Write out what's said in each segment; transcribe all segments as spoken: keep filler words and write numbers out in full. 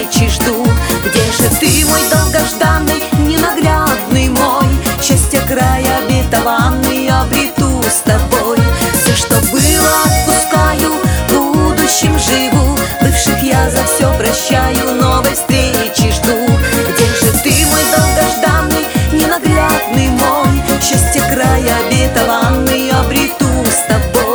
встречи жду. Где же ты, мой долгожданный, ненаглядный мой? Счастье края обетованный обрету с тобой. Все, что было, отпускаю, будущим живу. Бывших я за все прощаю, новой встречи жду. Где же ты, мой долгожданный, ненаглядный мой? Счастье края обетованный обрету с тобой.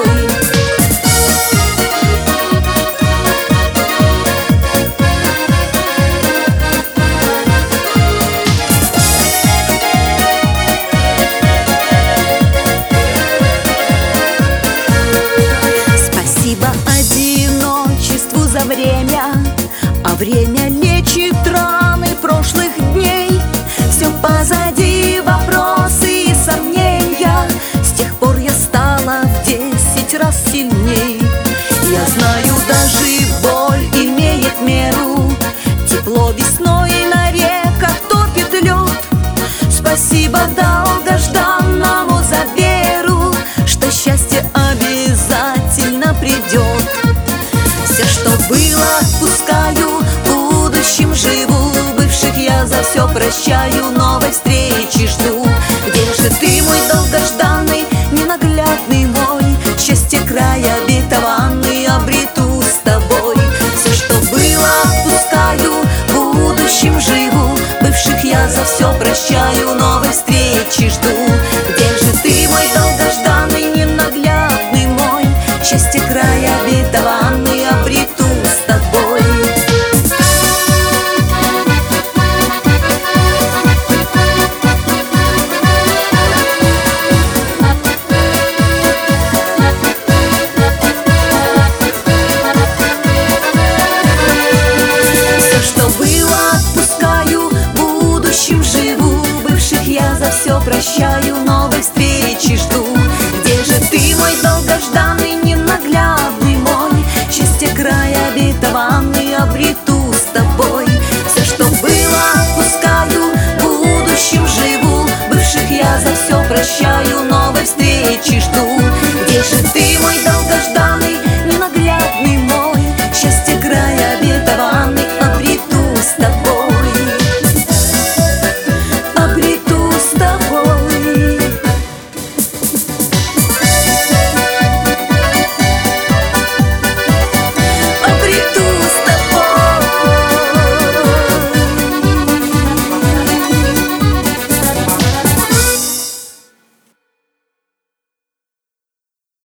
Спасибо одиночеству за время, а время лечит раны прошлых дней. Все позади, вопросы и сомнения. С тех пор я стала в десять раз сильней. Я знаю, даже боль имеет меру. Тепло весной на реках топит лед. Спасибо долгожданному за веру, что счастье обязательно придет. Все, что было, отпускаю, будущим живу. Бывших я за все прощаю, новой встречи жду. Где же ты, мой долгожданный, ненаглядный мой? Счастье края обетованный обрету с тобой. Все, что было, отпускаю, будущим живу. Бывших я за все прощаю, новой встречи жду. Где же ты, мой долгожданный, ненаглядный мой? Счастье края обетованный обрету с тобой. Прощаю, новой встречи жду. Где же ты, мой долгожданный, ненаглядный мой? Счастье края обетованный обрету с тобой. Все, что было, отпускаю, будущим живу. Бывших я за все прощаю, новой встречи жду.